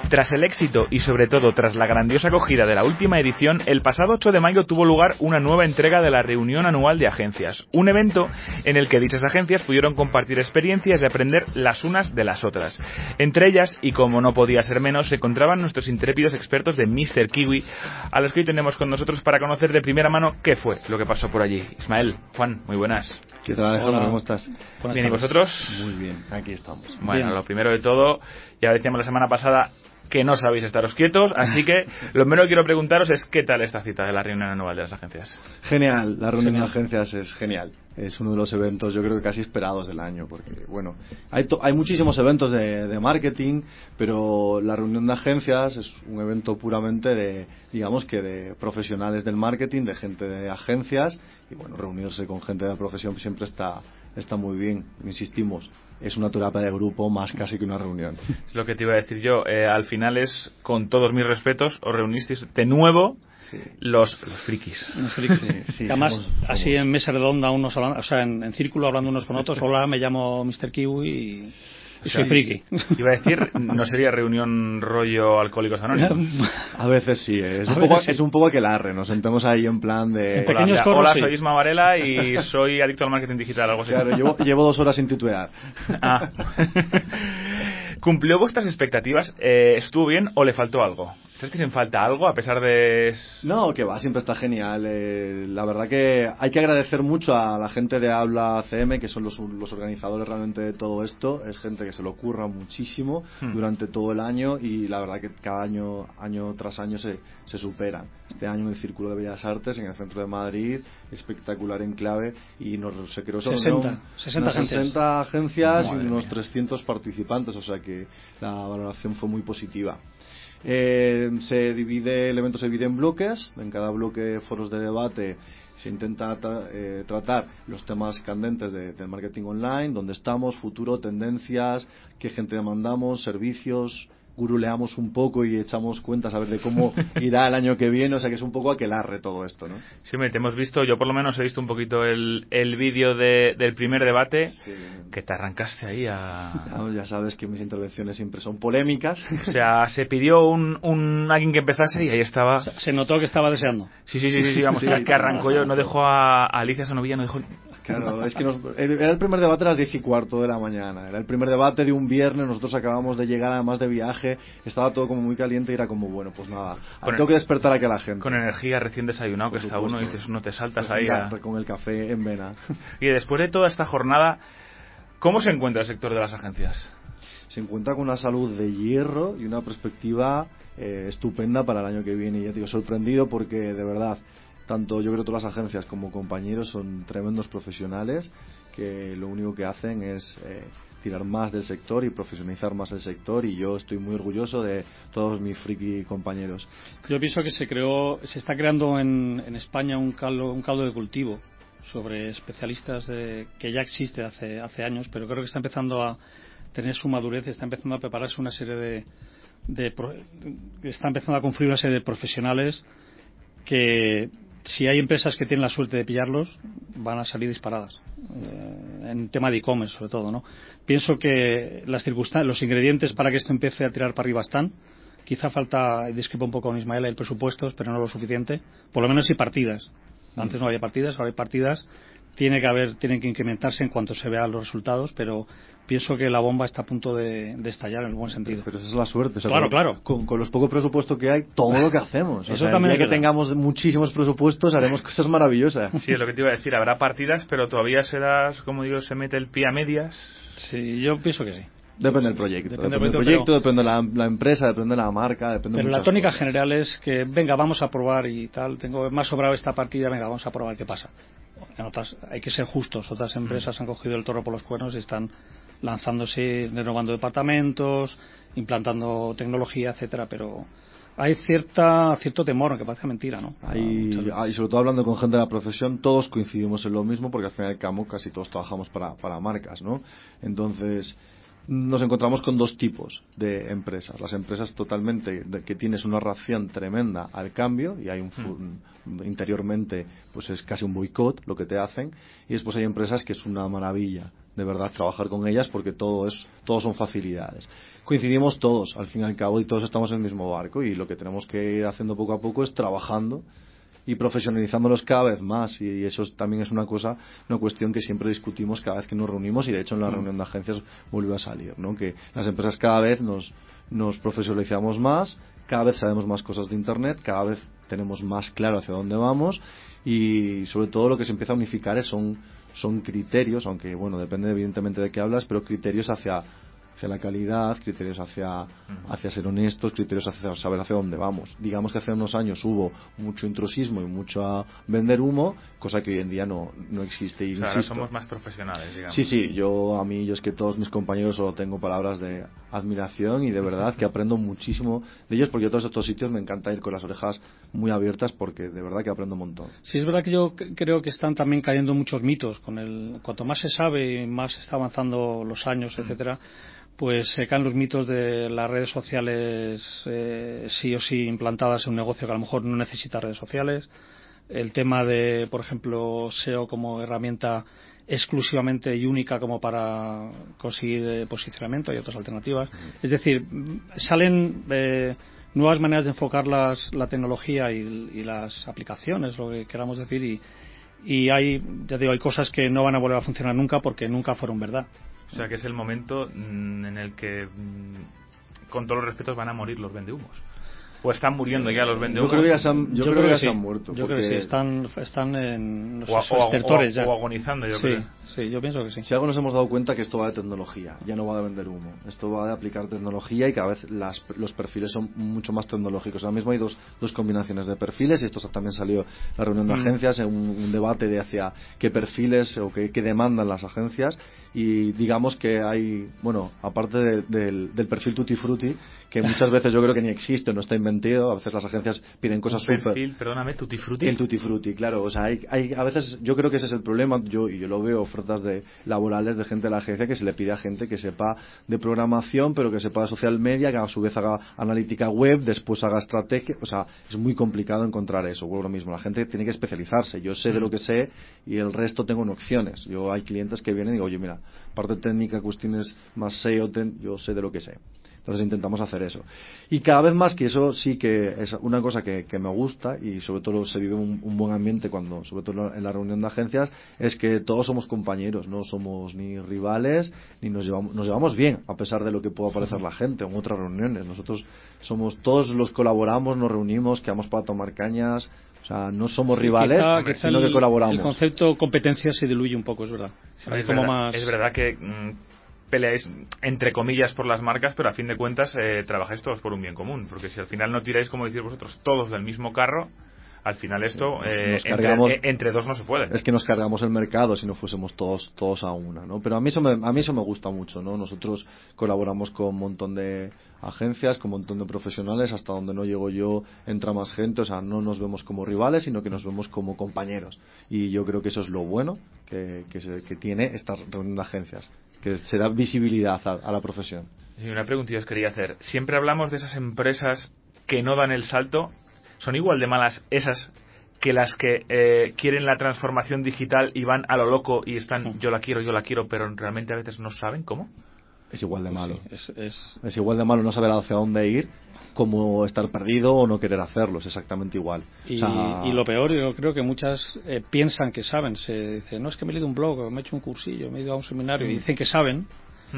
Tras el éxito y sobre todo tras la grandiosa acogida de la última edición, el pasado 8 de mayo tuvo lugar una nueva entrega de la reunión anual de agencias, un evento en el que dichas agencias pudieron compartir experiencias y aprender las unas de las otras. Entre ellas, y como no podía ser menos, se encontraban nuestros intrépidos expertos de Mr. Kiwi, a los que hoy tenemos con nosotros para conocer de primera mano qué fue lo que pasó por allí. Ismael, Juan, muy buenas. ¿Qué tal, Alejandro? ¿Cómo estás? Bien, ¿y vosotros? Muy bien, aquí estamos. Bueno, bien. Lo primero de todo, ya decíamos la semana pasada que no sabéis estaros quietos, así que lo primero que quiero preguntaros es ¿qué tal esta cita de la reunión anual de las agencias? Genial, la reunión de agencias es genial. Es uno de los eventos, yo creo que casi esperados del año, porque, bueno, hay muchísimos eventos de marketing, pero la reunión de agencias es un evento puramente de profesionales del marketing, de gente de agencias, y bueno, reunirse con gente de la profesión siempre está muy bien. Insistimos, es una terapia de grupo más casi que una reunión. Es lo que te iba a decir yo. Al final es, con todos mis respetos, os reunisteis de nuevo. Sí. Los frikis. Sí, además, así en mesa redonda, en círculo hablando unos con otros. Hola, me llamo Mr. Kiwi y soy friki. Iba a decir, no sería reunión rollo Alcohólicos Anónimos. A veces sí, es un poco aquelarre. Nos sentamos ahí en plan de... Hola, soy Isma Varela y soy adicto al marketing digital, algo así. Claro, llevo 2 horas sin titubear. ¿Cumplió vuestras expectativas? ¿Estuvo bien o le faltó algo? ¿Sabes que se falta algo a pesar de...? No, que va, siempre está genial. La verdad que hay que agradecer mucho a la gente de Habla CM, que son los organizadores realmente de todo esto. Es gente que se lo curra muchísimo durante todo el año y la verdad que cada año tras año se superan. Este año en el Círculo de Bellas Artes, en el centro de Madrid, espectacular enclave, y se creó 60 agencias y unos 300 participantes, o sea que la valoración fue muy positiva. El evento se divide en bloques. En cada bloque, foros de debate. Se intenta tratar los temas candentes del marketing online, dónde estamos, futuro, tendencias, qué gente demandamos, servicios. Guruleamos un poco y echamos cuentas a ver de cómo irá el año que viene, o sea que es un poco aquelarre todo esto, ¿no? Sí, te hemos visto, yo por lo menos he visto un poquito el vídeo del primer debate, sí, que te arrancaste ahí Ya sabes que mis intervenciones siempre son polémicas. O sea, se pidió alguien que empezase y ahí estaba. Se notó que estaba deseando. Sí, vamos, que arrancó yo, no dejó a Alicia Sonovilla, no dejó... Claro, es que era el primer debate a las 10:15 de la mañana. Era el primer debate de un viernes. Nosotros acabamos de llegar además de viaje. Estaba todo como muy caliente y era como, bueno, pues nada, tengo que despertar aquí a la gente. Con energía, recién desayunado, que está uno y dices, no te saltas ahí con el café en vena. Y después de toda esta jornada, ¿cómo se encuentra el sector de las agencias? Se encuentra con una salud de hierro y una perspectiva estupenda para el año que viene. Y ya te digo, sorprendido porque de verdad, tanto yo creo que todas las agencias como compañeros son tremendos profesionales que lo único que hacen es tirar más del sector y profesionalizar más el sector, y yo estoy muy orgulloso de todos mis friki compañeros. Yo pienso que se está creando en España un caldo de cultivo sobre especialistas que ya existe hace años, pero creo que está empezando a tener su madurez, está empezando a prepararse una serie está empezando a confluir una serie de profesionales que, si hay empresas que tienen la suerte de pillarlos, van a salir disparadas, en tema de e-commerce sobre todo, ¿no? Pienso que los ingredientes para que esto empiece a tirar para arriba están. Quizá falta, discrepo un poco con Ismael, el presupuestos, pero no lo suficiente. Por lo menos hay partidas. Antes no había partidas, ahora hay partidas. Tienen que incrementarse en cuanto se vean los resultados, pero pienso que la bomba está a punto de estallar en el buen sentido. Pero esa es la suerte. O sea, claro. Con los pocos presupuestos que hay, todo lo que hacemos. Eso también el día que tengamos muchísimos presupuestos, haremos cosas maravillosas. Sí, es lo que te iba a decir. Habrá partidas, pero todavía se mete el pie a medias. Sí, yo pienso que sí. Depende del proyecto. Depende del proyecto, depende de la empresa, depende de la marca, depende de Pero muchas la tónica cosas. general es que, venga, vamos a probar y tal. Tengo más sobrado esta partida, venga, vamos a probar qué pasa. En otras, hay que ser justos. Otras empresas han cogido el toro por los cuernos y están lanzándose, renovando departamentos, implantando tecnología, etcétera, pero hay cierto temor, aunque parece mentira, ¿no? Y sobre todo hablando con gente de la profesión, todos coincidimos en lo mismo, porque al final y al cabo casi todos trabajamos para marcas, ¿no? Entonces nos encontramos con 2 tipos de empresas. Las empresas totalmente que tienes una reacción tremenda al cambio y hay interiormente pues es casi un boicot lo que te hacen, y después hay empresas que es una maravilla de verdad trabajar con ellas porque todo son facilidades. coincidimos todos, al fin y al cabo, y todos estamos en el mismo barco, y lo que tenemos que ir haciendo poco a poco es trabajando y profesionalizándolos cada vez más, y eso también es una cuestión que siempre discutimos cada vez que nos reunimos, y de hecho en la reunión de agencias vuelve a salir, ¿no? Que las empresas cada vez nos profesionalizamos más, cada vez sabemos más cosas de Internet, cada vez tenemos más claro hacia dónde vamos, y sobre todo lo que se empieza a unificar son criterios, aunque bueno, depende evidentemente de qué hablas, pero criterios hacia la calidad, criterios hacia ser honestos, criterios hacia saber hacia dónde vamos. Digamos que hace unos años hubo mucho intrusismo y mucho a vender humo, cosa que hoy en día no existe. Y o sea, ahora somos más profesionales, digamos. Sí, yo es que todos mis compañeros solo tengo palabras de admiración y de verdad que aprendo muchísimo de ellos, porque a todos estos sitios me encanta ir con las orejas muy abiertas, porque de verdad que aprendo un montón. Sí, es verdad que yo creo que están también cayendo muchos mitos. Cuanto más se sabe y más se está avanzando los años, etcétera, pues se caen los mitos de las redes sociales sí o sí implantadas en un negocio que a lo mejor no necesita redes sociales. El tema de, por ejemplo, SEO como herramienta exclusivamente y única como para conseguir posicionamiento. Hay otras alternativas. Es decir, salen nuevas maneras de enfocar la tecnología y las aplicaciones, lo que queramos decir, y hay cosas que no van a volver a funcionar nunca porque nunca fueron verdad. O sea que es el momento en el que, con todos los respetos, van a morir los vendehumos. ¿O están muriendo ya los vendehumos? Yo creo que ya se han muerto. Yo creo que sí, están en los estertores ya. O agonizando, yo creo. Sí, yo pienso que sí. Si algo nos hemos dado cuenta, que esto va de tecnología, ya no va de vender humo. Esto va de aplicar tecnología, y cada vez los perfiles son mucho más tecnológicos. Ahora mismo hay dos combinaciones de perfiles, y esto también salió en la reunión de agencias, en un debate de hacia qué perfiles o qué demandan las agencias. Y digamos que hay, bueno, aparte del perfil tutti frutti, que muchas veces yo creo que ni existe, no está inventado. A veces las agencias piden cosas súper... perfil, perdóname, tutti frutti. El tutti frutti, claro. O sea, hay a veces, yo creo que ese es el problema. Yo lo veo, ofertas laborales de gente de la agencia, que se le pide a gente que sepa de programación, pero que sepa de social media, que a su vez haga analítica web, después haga estrategia. O sea, es muy complicado encontrar eso. Bueno, lo mismo, la gente tiene que especializarse. Yo sé de lo que sé y el resto tengo en opciones. Hay clientes que vienen y digo, oye, mira, parte técnica, cuestiones más SEO, yo sé de lo que sé. Entonces intentamos hacer eso. Y cada vez más, que eso sí que es una cosa que me gusta, y sobre todo se vive un buen ambiente sobre todo en la reunión de agencias, es que todos somos compañeros, no somos ni rivales, ni nos llevamos bien, a pesar de lo que pueda parecer la gente en otras reuniones. Nosotros todos los colaboramos, nos reunimos, quedamos para tomar cañas. O sea, no somos rivales, sino que colaboramos. El concepto competencia se diluye un poco, es verdad. Sí, es verdad que peleáis, entre comillas, por las marcas, pero a fin de cuentas trabajáis todos por un bien común. Porque si al final no tiráis, como decís vosotros, todos del mismo carro, al final esto entre dos no se puede. Es que nos cargamos el mercado si no fuésemos todos a una, ¿no? Pero a mí eso me gusta mucho, ¿no? Nosotros colaboramos con un montón de agencias, con un montón de profesionales. Hasta donde no llego yo entra más gente. O sea, no nos vemos como rivales, sino que nos vemos como compañeros, y yo creo que eso es lo bueno que tiene esta reunión de agencias, que se da visibilidad a la profesión. Y una preguntilla os quería hacer. Siempre hablamos de esas empresas que no dan el salto. ¿Son igual de malas esas que las que quieren la transformación digital y van a lo loco y están yo la quiero, pero realmente a veces no saben cómo? Es igual de malo. Sí, es igual de malo no saber hacia dónde ir, como estar perdido o no querer hacerlo. Es exactamente igual. Y lo peor, yo creo que muchas piensan que saben. Se dice, no, es que me he leído un blog, me he hecho un cursillo, me he ido a un seminario, y dicen que saben.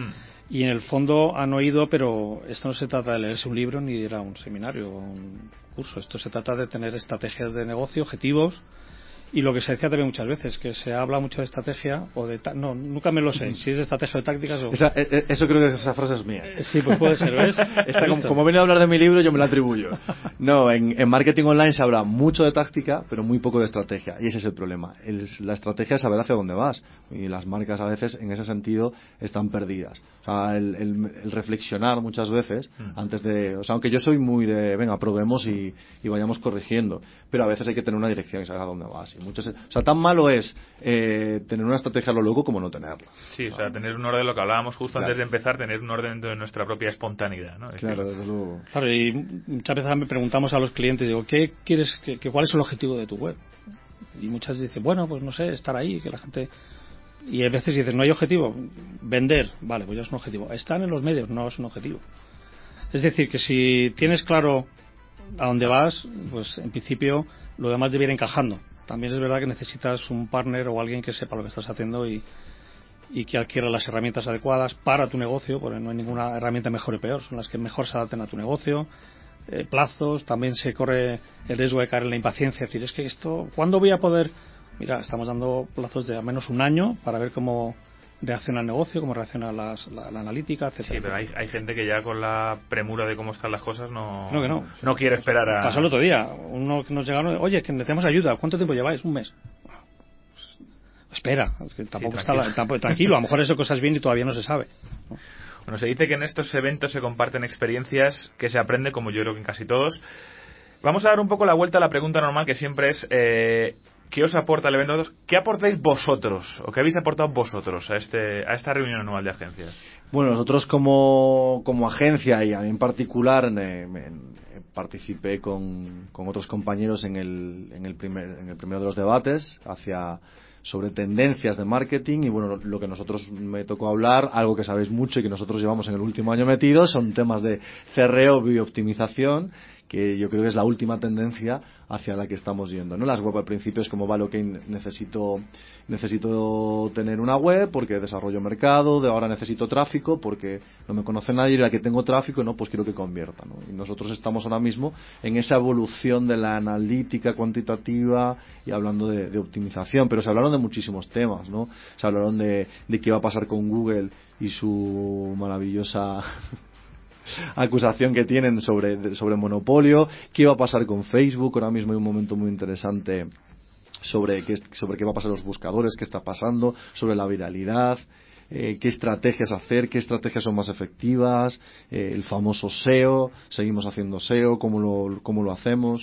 Y en el fondo han oído, pero esto no se trata de leerse un libro ni de ir a un seminario o un curso. Esto se trata de tener estrategias de negocio, objetivos. Y lo que se decía también muchas veces, que se habla mucho de estrategia o de... No, nunca me lo sé, si es de estrategia o de tácticas o... Eso creo que esa frase es mía. Sí, pues puede ser, ¿ves? Como viene a hablar de mi libro, yo me la atribuyo. No, en marketing online se habla mucho de táctica, pero muy poco de estrategia. Y ese es el problema. La estrategia es saber hacia dónde vas. Y las marcas a veces, en ese sentido, están perdidas. O sea, el reflexionar muchas veces, antes de... O sea, aunque yo soy muy de, venga, probemos y vayamos corrigiendo. Pero a veces hay que tener una dirección y saber a dónde vas. O sea, tan malo es tener una estrategia a lo loco como no tenerla. Sí, o sea, tener un orden, lo que hablábamos justo antes de empezar, tener un orden dentro de nuestra propia espontaneidad, ¿no? Claro, desde luego. Claro, y muchas veces me preguntamos a los clientes, digo, ¿qué quieres, cuál es el objetivo de tu web? Y muchas dicen, bueno, pues no sé, estar ahí, que la gente... Y a veces dices, no hay objetivo. Vender, vale, pues ya es un objetivo. Estar en los medios no es un objetivo. Es decir, que si tienes claro a dónde vas, pues en principio lo demás debiera ir encajando. También es verdad que necesitas un partner o alguien que sepa lo que estás haciendo y que adquiera las herramientas adecuadas para tu negocio, porque no hay ninguna herramienta mejor y peor, son las que mejor se adapten a tu negocio. Plazos, también se corre el riesgo de caer en la impaciencia, es decir, es que esto, ¿cuándo voy a poder? Mira, estamos dando plazos de al menos un año para ver cómo reacciona el negocio, cómo reacciona la analítica, etcétera. Sí, pero hay gente que ya con la premura de cómo están las cosas no quiere esperar a... Pasó el otro día, uno que nos llegaron, oye, que necesitamos ayuda, ¿cuánto tiempo lleváis? Un mes. Espera, es que tampoco tampoco, tranquilo, a lo mejor eso cosas bien y todavía no se sabe, ¿no? Bueno, se dice que en estos eventos se comparten experiencias, que se aprende, como yo creo que en casi todos. Vamos a dar un poco la vuelta a la pregunta normal, que siempre es ¿qué os aporta el evento? ¿Qué aportáis vosotros o qué habéis aportado vosotros a esta reunión anual de agencias? Bueno, nosotros como agencia y a mí en particular participé con otros compañeros en el primero de los debates sobre tendencias de marketing y bueno, lo que nosotros me tocó hablar, algo que sabéis mucho y que nosotros llevamos en el último año metidos, son temas de CRO y optimización, que yo creo que es la última tendencia hacia la que estamos yendo, ¿no? Las web al principio es como vale, ok, necesito tener una web porque desarrollo mercado, de ahora necesito tráfico porque no me conoce nadie y la que tengo tráfico, no, pues quiero que convierta, ¿no? Y nosotros estamos ahora mismo en esa evolución de la analítica cuantitativa y hablando de optimización, pero se hablaron de muchísimos temas, ¿no? Se hablaron de qué va a pasar con Google y su maravillosa acusación que tienen sobre monopolio, qué va a pasar con Facebook. Ahora mismo hay un momento muy interesante sobre qué va a pasar con los buscadores, qué está pasando, sobre la viralidad, qué estrategias hacer, qué estrategias son más efectivas, el famoso SEO, seguimos haciendo SEO, cómo lo hacemos.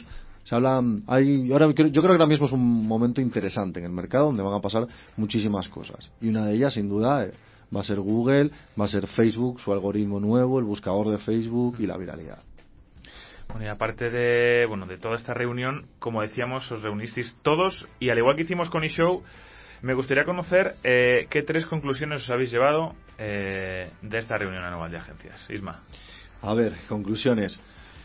Yo creo que ahora mismo es un momento interesante en el mercado donde van a pasar muchísimas cosas y una de ellas sin duda va a ser Google, va a ser Facebook, su algoritmo nuevo, el buscador de Facebook y la viralidad. Bueno, y aparte de toda esta reunión, como decíamos, os reunisteis todos y al igual que hicimos con eShow, me gustaría conocer qué 3 conclusiones os habéis llevado de esta reunión anual de agencias. Isma. A ver, conclusiones.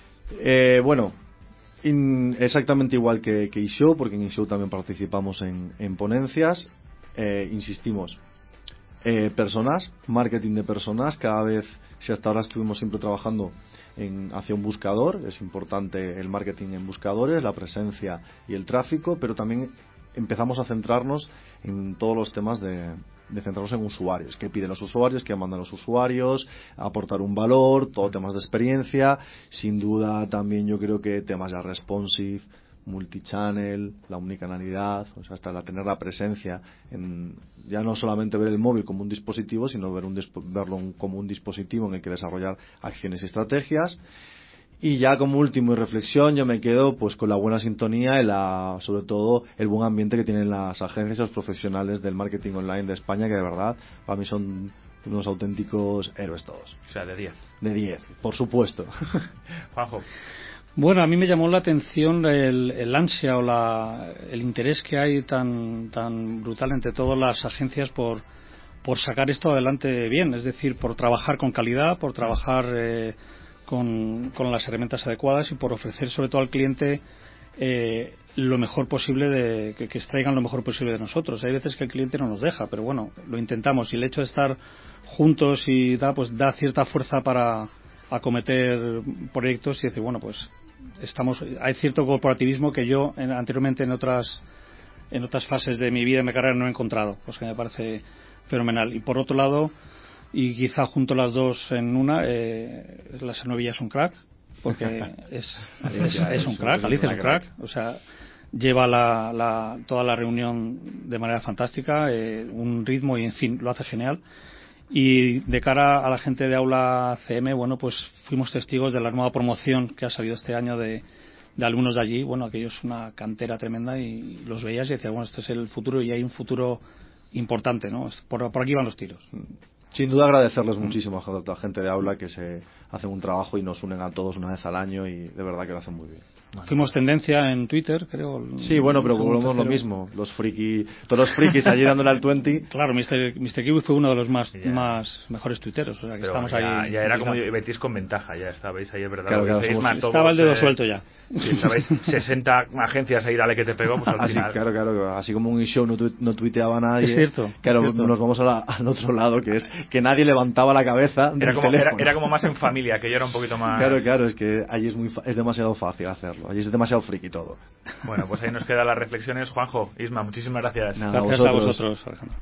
Exactamente igual que eShow, porque en eShow también participamos en ponencias. Insistimos. Personas, marketing de personas, cada vez, si hasta ahora estuvimos siempre trabajando hacia un buscador, es importante el marketing en buscadores, la presencia y el tráfico, pero también empezamos a centrarnos en todos los temas de centrarnos en usuarios, qué piden los usuarios, qué mandan los usuarios, aportar un valor, todo temas de experiencia, sin duda también yo creo que temas ya responsive, multichannel, la omnicanalidad, o sea, hasta tener la presencia ya no solamente ver el móvil como un dispositivo, sino verlo como un dispositivo en el que desarrollar acciones y estrategias. Y ya como último y reflexión yo me quedo pues con la buena sintonía y sobre todo el buen ambiente que tienen las agencias y los profesionales del marketing online de España, que de verdad para mí son unos auténticos héroes todos. O sea, de 10. De 10, por supuesto. Juanjo. Bueno, a mí me llamó la atención el ansia o el interés que hay tan brutal entre todas las agencias por sacar esto adelante bien, es decir, por trabajar con calidad, por trabajar con las herramientas adecuadas y por ofrecer sobre todo al cliente lo mejor posible, que extraigan lo mejor posible de nosotros. Hay veces que el cliente no nos deja, pero bueno, lo intentamos y el hecho de estar juntos y da cierta fuerza para acometer proyectos y decir, bueno, pues hay cierto corporativismo que yo anteriormente en otras fases de mi vida y mi carrera no he encontrado, pues que me parece fenomenal. Y por otro lado, y quizá junto las dos en una, la Senovilla es un crack, porque es un crack, Alicia es un crack, o sea, lleva toda la reunión de manera fantástica, un ritmo y en fin, lo hace genial. Y de cara a la gente de Aula CM, bueno, pues fuimos testigos de la nueva promoción que ha salido este año de alumnos de allí. Bueno, aquello es una cantera tremenda y los veías y decías, bueno, este es el futuro y hay un futuro importante, ¿no? Por aquí van los tiros. Sin duda agradecerles muchísimo a la gente de Aula que se hacen un trabajo y nos unen a todos una vez al año y de verdad que lo hacen muy bien. Bueno. Fuimos tendencia en Twitter, creo. Sí, bueno, pero volvemos lo mismo. Todos los frikis allí dándole al 20. Claro, Mr. Kiwi fue uno de los más mejores tuiteros. O sea, que estamos ahí. Ya era como Betis con ventaja, ya estabais ahí, es verdad. Claro, estaba el dedo suelto ya. Si estabais 60 agencias ahí, dale que te pegó, pues al final. Claro. Así como un show no tuiteaba nadie. Es cierto. Claro, es cierto. nos vamos al otro lado, que es que nadie levantaba la cabeza del teléfono. Era como más en familia, que yo era un poquito más... Claro, es que allí es demasiado fácil hacerlo. Allí es demasiado friki todo. Bueno, pues ahí nos quedan las reflexiones. Juanjo, Isma, muchísimas gracias. Gracias a vosotros, Alejandro.